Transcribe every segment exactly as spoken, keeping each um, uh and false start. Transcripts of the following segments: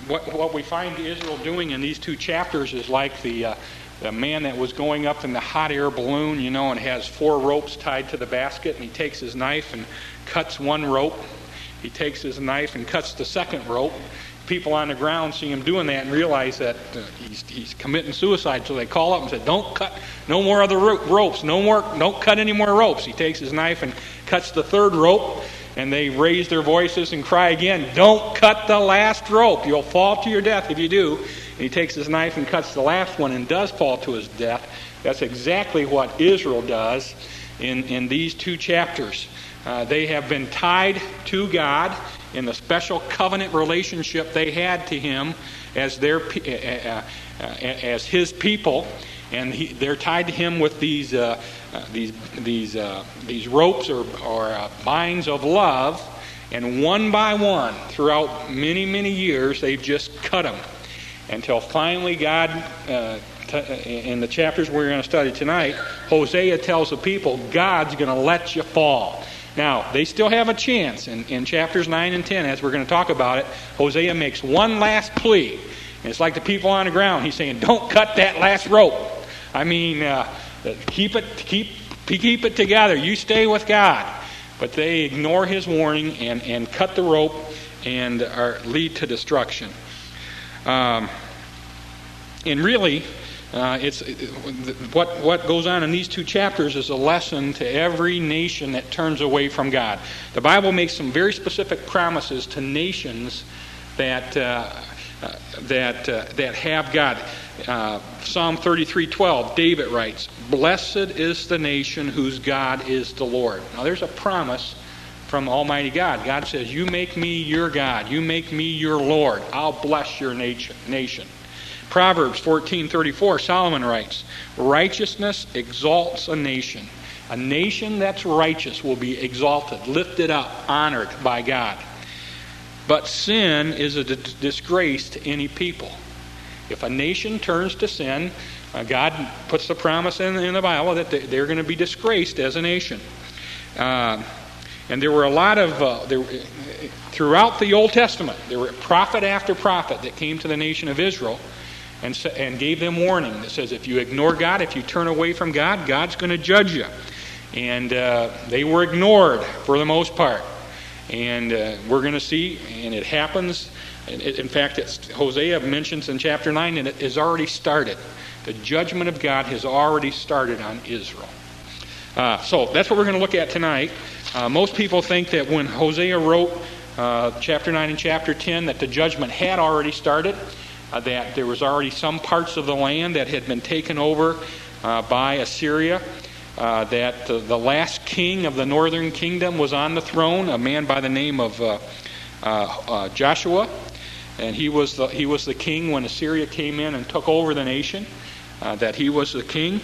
what, what we find Israel doing in these two chapters is like the, uh, the man that was going up in the hot air balloon, you know, and has four ropes tied to the basket, and he takes his knife and cuts one rope. He takes his knife and cuts the second rope. People on the ground see him doing that and realize that uh, he's, he's committing suicide, so they call up and say, "Don't cut no more other ro- ropes, no more, don't cut any more ropes." He takes his knife and cuts the third rope, and they raise their voices and cry again, "Don't cut the last rope, you'll fall to your death if you do." And he takes his knife and cuts the last one and does fall to his death. That's exactly what Israel does in, in these two chapters. Uh, they have been tied to God in the special covenant relationship they had to Him as their uh, uh, as His people, and he, they're tied to Him with these uh, uh, these these uh, these ropes or or uh, binds of love, and one by one, throughout many many years, they've just cut them until finally God. Uh, in the chapters we're going to study tonight, Hosea tells the people, God's going to let you fall. Now, they still have a chance. In, in chapters nine and ten, as we're going to talk about it, Hosea makes one last plea. And it's like the people on the ground. He's saying, don't cut that last rope. I mean, uh, keep it keep, keep it together. You stay with God. But they ignore his warning and, and cut the rope and are, lead to destruction. Um, and really... Uh, it's what what goes on in these two chapters is a lesson to every nation that turns away from God. The Bible makes some very specific promises to nations that uh, uh, that uh, that have God. Uh, Psalm thirty-three twelve, David writes, "Blessed is the nation whose God is the Lord." Now, there's a promise from Almighty God. God says, "You make me your God. You make me your Lord. I'll bless your nation." nation. Proverbs fourteen thirty-four, Solomon writes, "Righteousness exalts a nation. A nation that's righteous will be exalted, lifted up, honored by God. But sin is a d- disgrace to any people." If a nation turns to sin, uh, God puts the promise in, in the Bible that they, they're going to be disgraced as a nation. Uh, and there were a lot of, uh, there, throughout the Old Testament, there were prophet after prophet that came to the nation of Israel And, and gave them warning that says, if you ignore God, if you turn away from God, God's going to judge you. And uh, they were ignored for the most part. And uh, we're going to see, and it happens. It, in fact, it's, Hosea mentions in chapter nine, and it has already started. The judgment of God has already started on Israel. Uh, so that's what we're going to look at tonight. Uh, most people think that when Hosea wrote uh, chapter nine and chapter ten, that the judgment had already started. Uh, that there was already some parts of the land that had been taken over uh, by Assyria, uh, that the, the last king of the northern kingdom was on the throne, a man by the name of uh, uh, uh, Joshua, and he was the, he was the king when Assyria came in and took over the nation. Uh, that he was the king,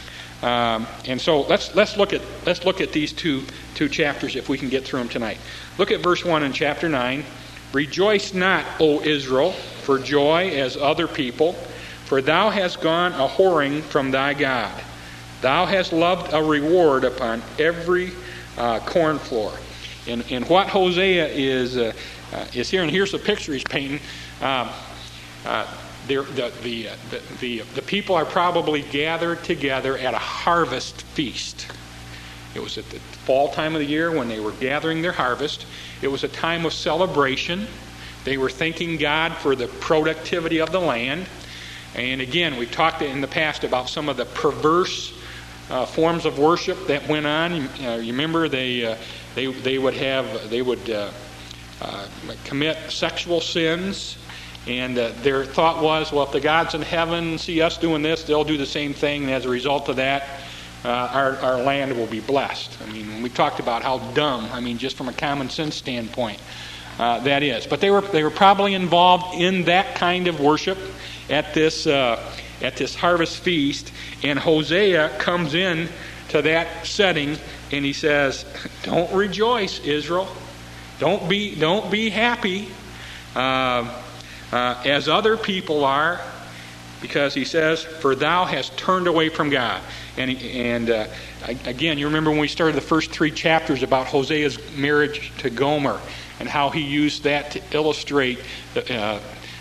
um, and so let's let's look at let's look at these two two chapters if we can get through them tonight. Look at verse one in chapter nine. "Rejoice not, O Israel, for joy as other people, for thou hast gone a whoring from thy God. Thou hast loved a reward upon every uh, corn floor." And, and what Hosea is uh, uh, is here, and here's the picture he's painting. Um, uh, the, the, the, the, the people are probably gathered together at a harvest feast. It was at the fall time of the year when they were gathering their harvest. It was a time of celebration. They were thanking God for the productivity of the land. And again, we've talked in the past about some of the perverse uh, forms of worship that went on. Uh, you remember they uh, they they would have they would uh, uh, commit sexual sins, and uh, their thought was, well, if the gods in heaven see us doing this, they'll do the same thing. And as a result of that, uh, our our land will be blessed. I mean, we talked about how dumb. I mean, just from a common sense standpoint. Uh, that is, but they were they were probably involved in that kind of worship at this uh, at this harvest feast, and Hosea comes in to that setting, and he says, "Don't rejoice, Israel. Don't be don't be happy uh, uh, as other people are, because he says, for thou hast turned away from God." And and uh, again, you remember when we started the first three chapters about Hosea's marriage to Gomer, and how he used that to illustrate the, uh,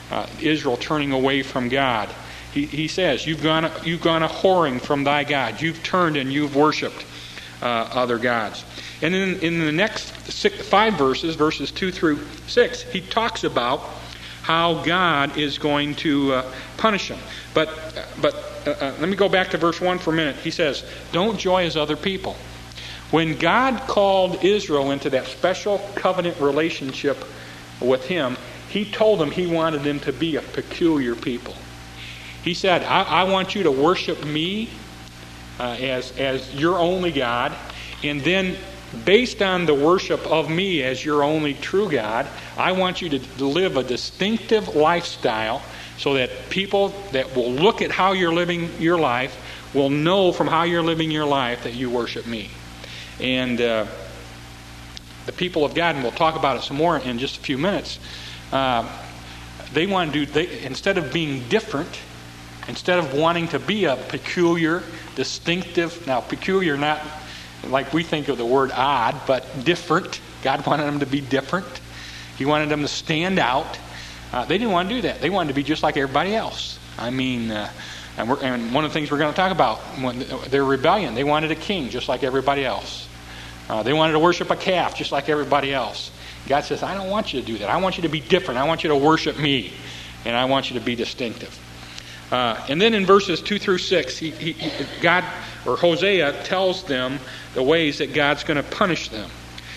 uh, Israel turning away from God. He, he says, you've gone, you've gone a whoring from thy God. You've turned and you've worshipped uh, other gods. And in, in the next six, five verses, verses two through six, he talks about how God is going to uh, punish them. But, but uh, uh, let me go back to verse one for a minute. He says, don't joy as other people. When God called Israel into that special covenant relationship with him, he told them he wanted them to be a peculiar people. He said, I, I want you to worship me uh, as, as your only God, and then based on the worship of me as your only true God, I want you to live a distinctive lifestyle so that people that will look at how you're living your life will know from how you're living your life that you worship me. And uh, the people of God, and we'll talk about it some more in just a few minutes, uh, they want to do, they, instead of being different, instead of wanting to be a peculiar, distinctive, now peculiar not like we think of the word odd, but different. God wanted them to be different. He wanted them to stand out. Uh, they didn't want to do that. They wanted to be just like everybody else. I mean, uh, and, we're, and one of the things we're going to talk about, when their rebellion, they wanted a king just like everybody else. Uh, they wanted to worship a calf just like everybody else. God says, I don't want you to do that. I want you to be different. I want you to worship me, and I want you to be distinctive. Uh, and then in verses two through six, he, he, God or Hosea tells them the ways that God's going to punish them.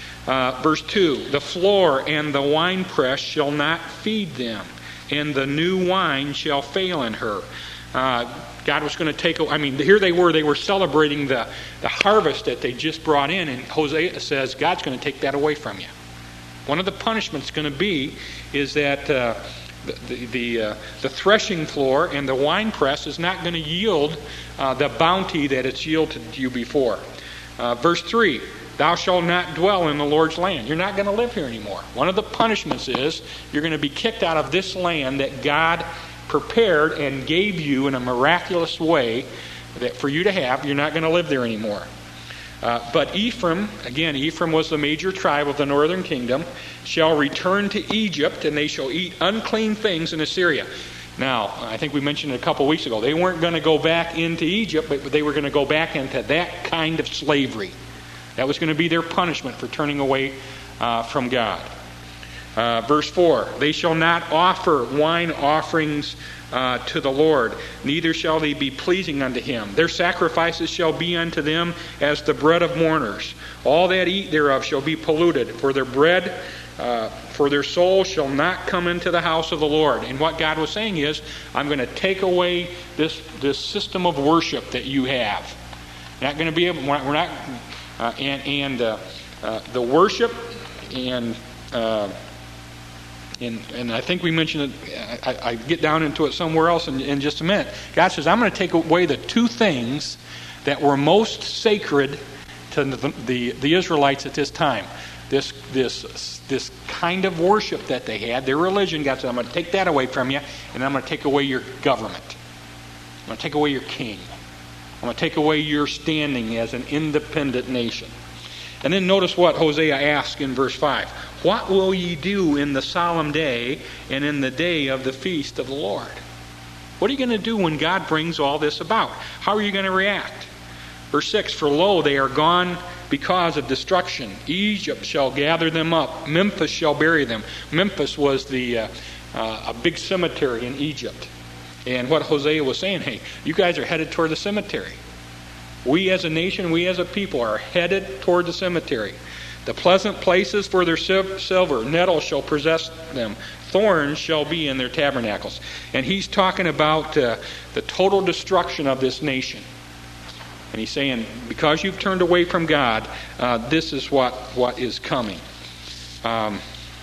Uh, verse two, the floor and the winepress shall not feed them, and the new wine shall fail in her. Uh, God was going to take, I mean, here they were, they were celebrating the, the harvest that they just brought in, and Hosea says, God's going to take that away from you. One of the punishments going to be is that uh, the the, uh, the threshing floor and the winepress is not going to yield uh, the bounty that it's yielded to you before. Uh, verse three, thou shalt not dwell in the Lord's land. You're not going to live here anymore. One of the punishments is you're going to be kicked out of this land that God prepared and gave you in a miraculous way that for you to have. You're not going to live there anymore. Uh, but Ephraim, again, Ephraim was the major tribe of the northern kingdom, shall return to Egypt, and they shall eat unclean things in Assyria. Now, I think we mentioned it a couple weeks ago. They weren't going to go back into Egypt, but they were going to go back into that kind of slavery. That was going to be their punishment for turning away uh, from God. Uh, verse four, they shall not offer wine offerings uh, to the Lord, neither shall they be pleasing unto him. Their sacrifices shall be unto them as the bread of mourners. All that eat thereof shall be polluted, for their bread, uh, for their soul shall not come into the house of the Lord. And what God was saying is, I'm going to take away this, this system of worship that you have. Not going to be able, we're not, uh, and, and uh, uh, the worship and uh, And, and I think we mentioned it, I, I get down into it somewhere else in, in just a minute. God says, I'm going to take away the two things that were most sacred to the, the, the Israelites at this time. This, this, this kind of worship that they had, their religion, God said, I'm going to take that away from you, and I'm going to take away your government. I'm going to take away your king. I'm going to take away your standing as an independent nation. And then notice what Hosea asks in verse five. What will ye do in the solemn day and in the day of the feast of the Lord? What are you going to do when God brings all this about? How are you going to react? Verse six, for lo, they are gone because of destruction. Egypt shall gather them up. Memphis shall bury them. Memphis was the uh, uh, a big cemetery in Egypt. And what Hosea was saying, hey, you guys are headed toward the cemetery. We as a nation, we as a people are headed toward the cemetery. The pleasant places for their silver, nettles shall possess them. Thorns shall be in their tabernacles. And he's talking about uh, the total destruction of this nation. And he's saying, because you've turned away from God, uh, this is what, what is coming. Um,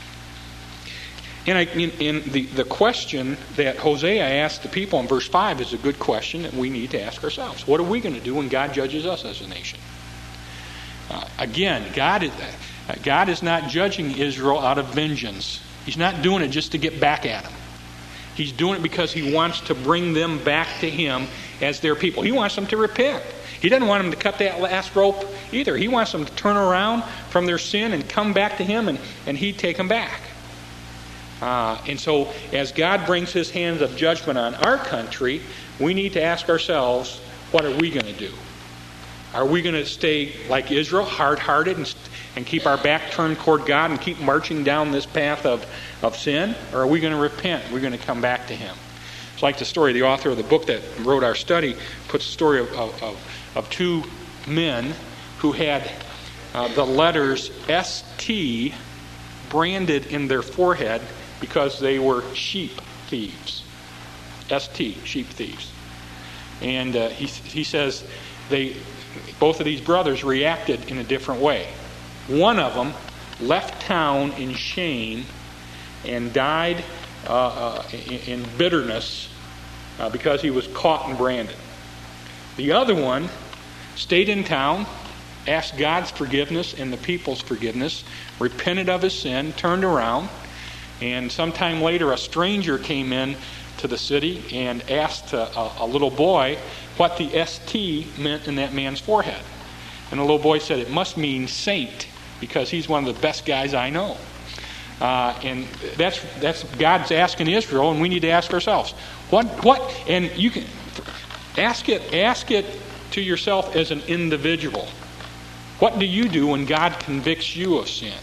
and I, in, in the, the question that Hosea asked the people in verse five is a good question that we need to ask ourselves. What are we going to do when God judges us as a nation? Uh, again, God is, uh, God is not judging Israel out of vengeance. He's not doing it just to get back at them. He's doing it because He wants to bring them back to Him as their people. He wants them to repent. He doesn't want them to cut that last rope either. He wants them to turn around from their sin and come back to Him, and, and He'd take them back. Uh, and so as God brings his hands of judgment on our country, we need to ask ourselves, what are we going to do? Are we going to stay like Israel, hard-hearted, and, and keep our back turned toward God and keep marching down this path of, of sin? Or are we going to repent? We're going to come back to him. It's like the story, the author of the book that wrote our study puts the story of, of, of two men who had uh, the letters S T branded in their forehead because they were sheep thieves. S T, sheep thieves. And uh, he, he says they... both of these brothers reacted in a different way. One of them left town in shame and died uh, uh, in, in bitterness uh, because he was caught and branded. The other one stayed in town, asked God's forgiveness and the people's forgiveness, repented of his sin, turned around, and sometime later a stranger came in to the city and asked a, a little boy what the S T meant in that man's forehead. And the little boy said, it must mean saint, because he's one of the best guys I know. Uh, and that's that's God's asking Israel, and we need to ask ourselves, what what? And you can ask it ask it to yourself as an individual. What do you do when God convicts you of sin?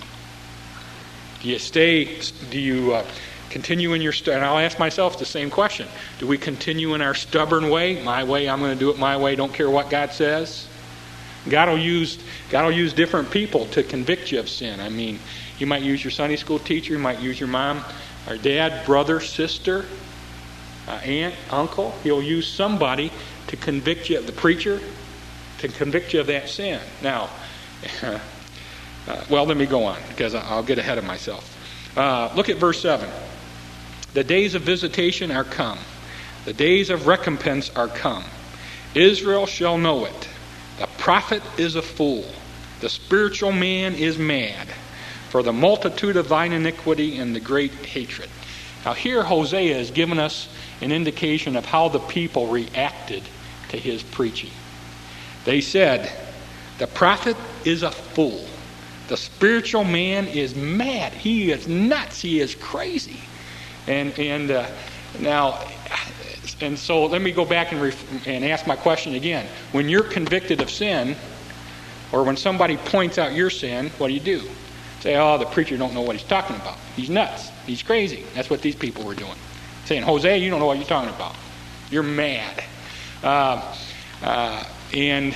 Do you stay? Do you uh, continue in your? And I'll ask myself the same question: do we continue in our stubborn way? My way. I'm going to do it my way. Don't care what God says. God will use God will use different people to convict you of sin. I mean, you might use your Sunday school teacher. You might use your mom, or dad, brother, sister, uh, aunt, uncle. He'll use somebody to convict you of the preacher, to convict you of that sin. Now, uh, well, let me go on because I'll get ahead of myself. Uh, look at verse seven. The days of visitation are come. The days of recompense are come. Israel shall know it. The prophet is a fool. The spiritual man is mad. For the multitude of thine iniquity and the great hatred. Now here Hosea has given us an indication of how the people reacted to his preaching. They said, the prophet is a fool. The spiritual man is mad. He is nuts. He is crazy. And and uh, now, and so let me go back and ref- and ask my question again. When you're convicted of sin, or when somebody points out your sin, what do you do? Say, oh, the preacher don't know what he's talking about. He's nuts. He's crazy. That's what these people were doing. Saying, Hosea, you don't know what you're talking about. You're mad. Uh, uh, and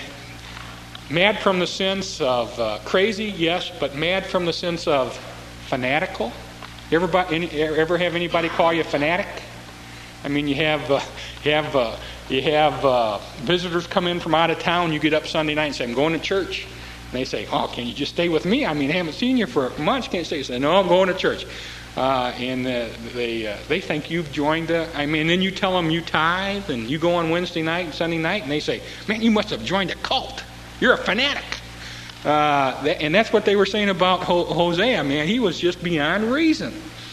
mad from the sense of uh, crazy, yes, but mad from the sense of fanatical. You ever, any, ever have anybody call you a fanatic? I mean, you have uh, you have uh, you have uh, visitors come in from out of town. You get up Sunday night and say, "I'm going to church." And they say, "Oh, can you just stay with me? I mean, I haven't seen you for months. Can't stay." You say, "No, I'm going to church." Uh, and uh, they uh, they think you've joined. A, I mean, then you tell them you tithe and you go on Wednesday night and Sunday night, and they say, "Man, you must have joined a cult. You're a fanatic." Uh, and that's what they were saying about Hosea. Man, he was just beyond reason.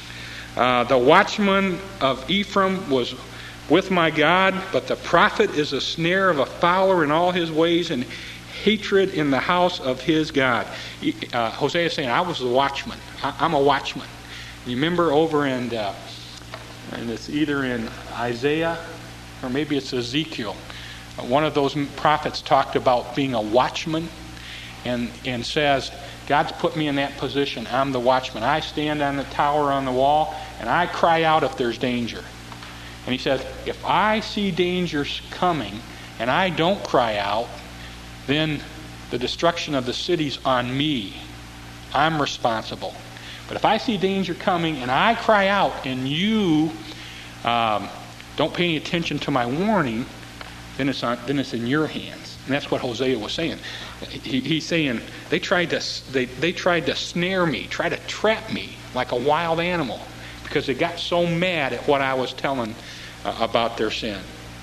Uh, the watchman of Ephraim was with my God, but the prophet is a snare of a fowler in all his ways, and hatred in the house of his God. Uh, Hosea is saying, I was the watchman. I, I'm a watchman. You remember over in, uh, and it's either in Isaiah or maybe it's Ezekiel. One of those prophets talked about being a watchman and, and says, God's put me in that position. I'm the watchman. I stand on the tower on the wall and I cry out if there's danger. And he says, if I see danger coming and I don't cry out, then the destruction of the city's on me. I'm responsible. But if I see danger coming and I cry out and you um, don't pay any attention to my warning, then it's on, then it's in your hands. And that's what Hosea was saying. He, he's saying they tried to they they tried to snare me, try to trap me like a wild animal, because they got so mad at what I was telling uh, about their sin.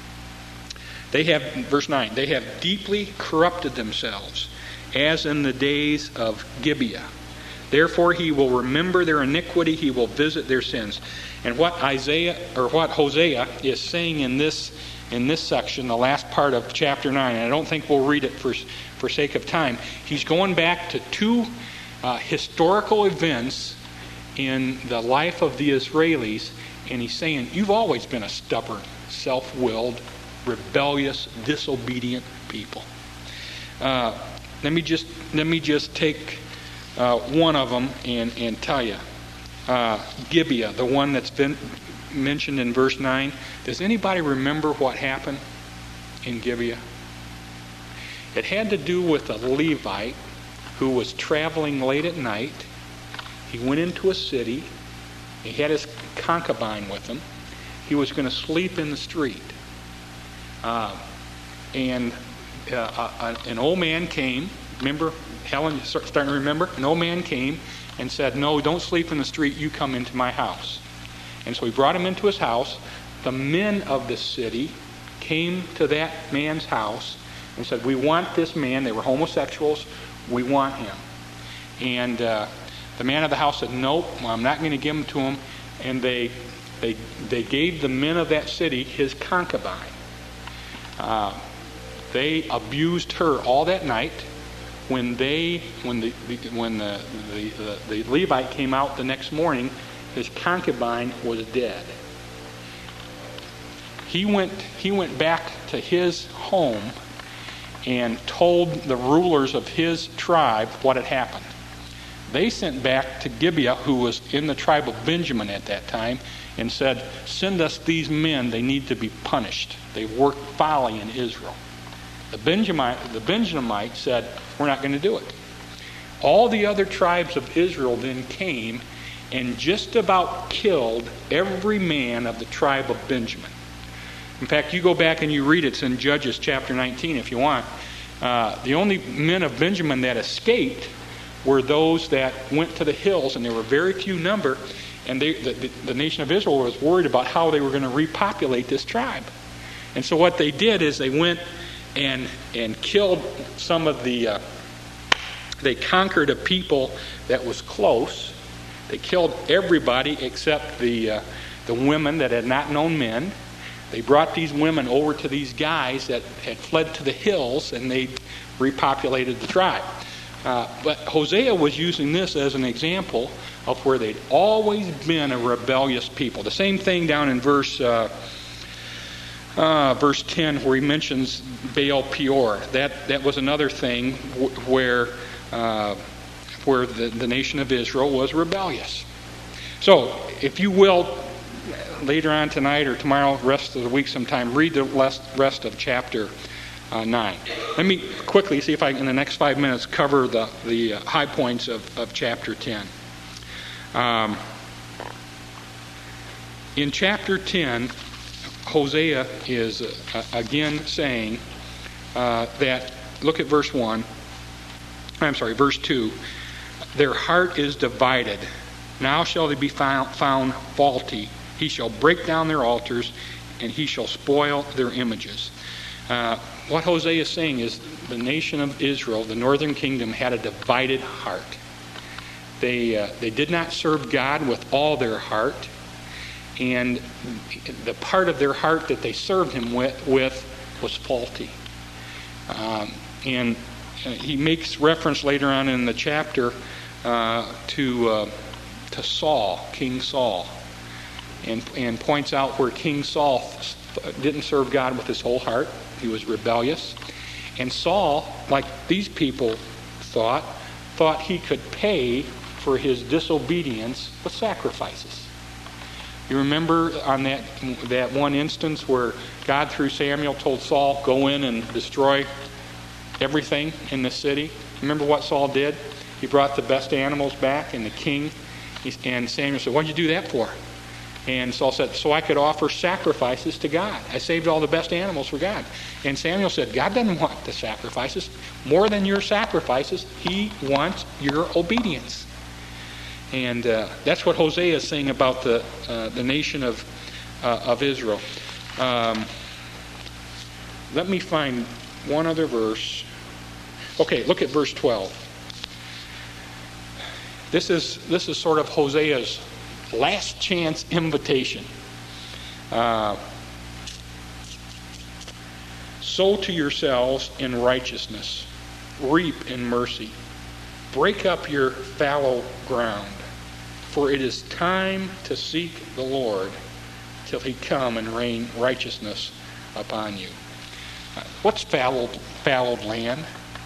They have, verse nine, they have deeply corrupted themselves, as in the days of Gibeah. Therefore he will remember their iniquity, he will visit their sins. And what Isaiah or what Hosea is saying in this in this section, the last part of chapter nine, and I don't think we'll read it for for sake of time, he's going back to two uh, historical events in the life of the Israelis, and he's saying, you've always been a stubborn, self-willed, rebellious, disobedient people. Uh, let me just let me just take uh, one of them and, and tell you. Uh, Gibeah, the one that's been mentioned in verse nine. Does anybody remember what happened in Gibeah? It had to do with a Levite who was traveling late at night. He went into a city. He had his concubine with him. He was going to sleep in the street. Uh, and uh, uh, an old man came. Remember, Helen, you're starting to remember? An old man came and said, no, don't sleep in the street. You come into my house. And so he brought him into his house. The men of the city came to that man's house and said, we want this man. They were homosexuals. We want him. And uh, the man of the house said, nope, I'm not going to give him to him. And they they they gave the men of that city his concubine. Uh, they abused her all that night. When they when the, the when the the, the the Levite came out the next morning, his concubine was dead. He went he went back to his home and told the rulers of his tribe what had happened. They sent back to Gibeah, who was in the tribe of Benjamin at that time, and said, send us these men. They need to be punished. They worked folly in Israel. The Benjamin, the Benjamite said, we're not going to do it. All the other tribes of Israel then came and just about killed every man of the tribe of Benjamin. In fact, you go back and you read it. It's in Judges chapter nineteen if you want. Uh, the only men of Benjamin that escaped were those that went to the hills, and there were very few number, and they, the, the, the nation of Israel was worried about how they were going to repopulate this tribe. And so what they did is they went and and killed some of the, uh, they conquered a people that was close. They killed everybody except the, uh, the women that had not known men. They brought these women over to these guys that had fled to the hills, and they repopulated the tribe. Uh, but Hosea was using this as an example of where they'd always been a rebellious people. The same thing down in verse uh, uh, verse ten, where he mentions Baal Peor. That that was another thing w- where uh, where the, the nation of Israel was rebellious. So, if you will, later on tonight or tomorrow, rest of the week sometime, read the rest of chapter Uh, nine. Let me quickly see if I, in the next five minutes, cover the, the uh, high points of, of chapter ten. Um, in chapter ten, Hosea is uh, again saying uh, that, look at verse one, I'm sorry, verse two, their heart is divided. Now shall they be found, found faulty. He shall break down their altars, and he shall spoil their images. Uh, what Hosea is saying is the nation of Israel, the northern kingdom, had a divided heart. They uh, they did not serve God with all their heart, and the part of their heart that they served Him with, with was faulty. Um, and he makes reference later on in the chapter uh, to uh, to Saul, King Saul, and and points out where King Saul didn't serve God with his whole heart. He was rebellious. And Saul, like these people thought, thought he could pay for his disobedience with sacrifices. You remember on that that one instance where God through Samuel told Saul, go in and destroy everything in the city? Remember what Saul did? He brought the best animals back, and the king, and Samuel said, what did you do that for? And Saul said, so I could offer sacrifices to God. I saved all the best animals for God. And Samuel said, God doesn't want the sacrifices. More than your sacrifices, He wants your obedience. And uh, that's what Hosea is saying about the uh, the nation of uh, of Israel. Um, let me find one other verse. Okay, look at verse twelve. This is this is sort of Hosea's last chance invitation. Uh, sow to yourselves in righteousness, reap in mercy, break up your fallow ground, For it is time to seek the Lord till he come and rain righteousness upon you. Uh, what's fallowed, fallowed land?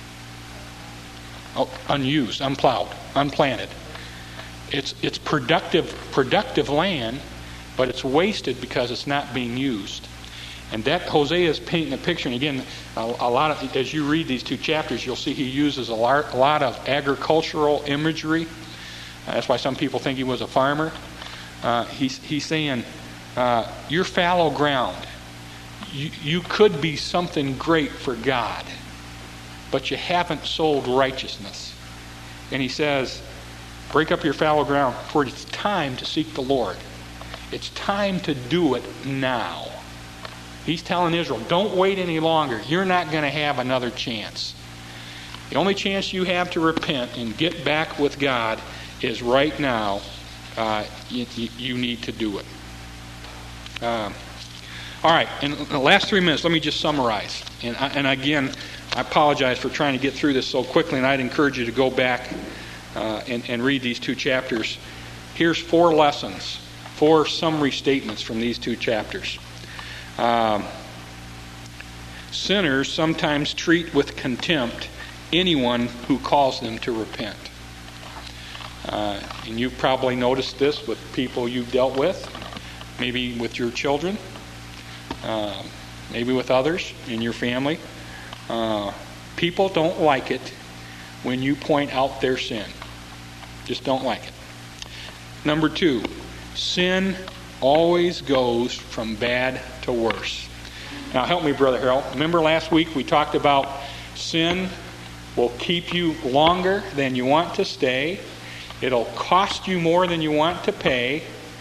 Oh, unused, unplowed, unplanted. It's it's productive productive land, but it's wasted because it's not being used. And that Hosea is painting a picture. And again, a, a lot of as you read these two chapters, you'll see he uses a lot, a lot of agricultural imagery. Uh, that's why some people think he was a farmer. Uh, he's he's saying, uh, "You're fallow ground. You, you could be something great for God, but you haven't sold righteousness." And he says, break up your fallow ground, for it's time to seek the Lord. It's time to do it now. He's telling Israel, don't wait any longer. You're not going to have another chance. The only chance you have to repent and get back with God is right now. Uh, you, you need to do it. Um, all right, in the last three minutes, let me just summarize. And, and again, I apologize for trying to get through this so quickly, and I'd encourage you to go back uh, and, and read these two chapters. Here's four lessons, four summary statements from these two chapters. Um, sinners sometimes treat with contempt anyone who calls them to repent. Uh, and you've probably noticed this with people you've dealt with, maybe with your children, uh, maybe with others in your family. Uh, people don't like it when you point out their sin. Just don't like it. Number two, sin always goes from bad to worse. Now help me, Brother Harold. Remember last week we talked about sin will keep you longer than you want to stay. It'll cost you more than you want to pay.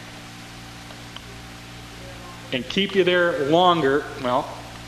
And keep you there longer. Well,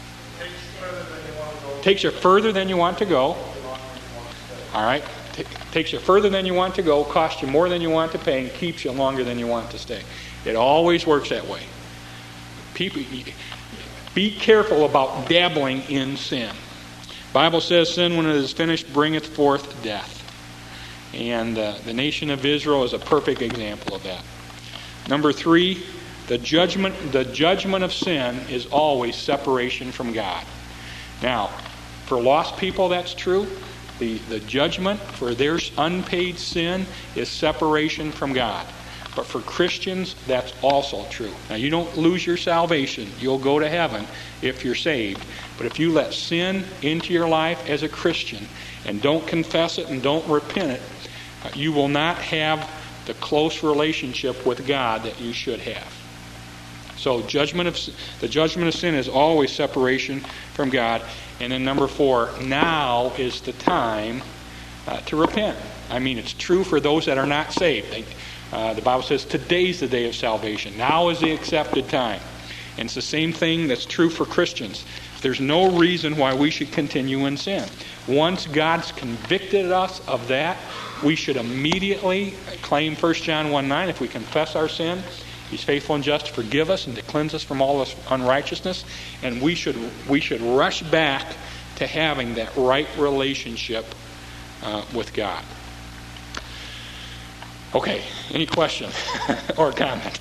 takes you further than you want to go. All right. T- takes you further than you want to go, costs you more than you want to pay, and keeps you longer than you want to stay. It always works that way. People, be careful about dabbling in sin. The Bible says sin, when it is finished, bringeth forth death. And uh, the nation of Israel is a perfect example of that. Number three, the judgment, the judgment of sin is always separation from God. Now, for lost people, that's true. The, the judgment for their unpaid sin is separation from God. But for Christians, that's also true. Now, you don't lose your salvation. You'll go to heaven if you're saved. But if you let sin into your life as a Christian and don't confess it and don't repent it, you will not have the close relationship with God that you should have. So judgment of the judgment of sin is always separation from God. And then number four, now is the time uh, to repent. I mean, it's true for those that are not saved. They, uh, the Bible says today's the day of salvation. Now is the accepted time. And it's the same thing that's true for Christians. There's no reason why we should continue in sin. Once God's convicted us of that, we should immediately claim First John one nine. If we confess our sin, He's faithful and just to forgive us and to cleanse us from all this unrighteousness. And we should we should rush back to having that right relationship uh, with God. Okay, any question or comment?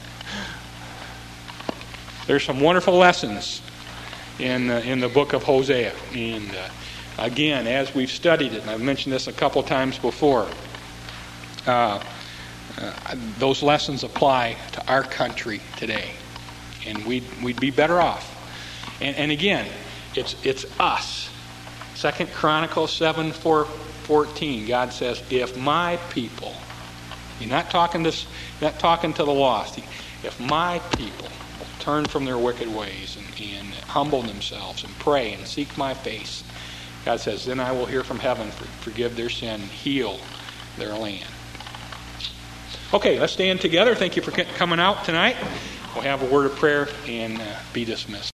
There's some wonderful lessons in uh, in the book of Hosea. And uh, again, as we've studied it, and I've mentioned this a couple times before, uh, Uh, those lessons apply to our country today, and we'd we'd be better off. And, and again, it's it's us. Second Chronicles seven four fourteen. God says, "If my people," He's not talking to not talking to the lost. He, if my people will turn from their wicked ways and, and humble themselves and pray and seek my face, God says, then I will hear from heaven, for, forgive their sin, and heal their land. Okay, let's stand together. Thank you for coming out tonight. We'll have a word of prayer and uh, be dismissed.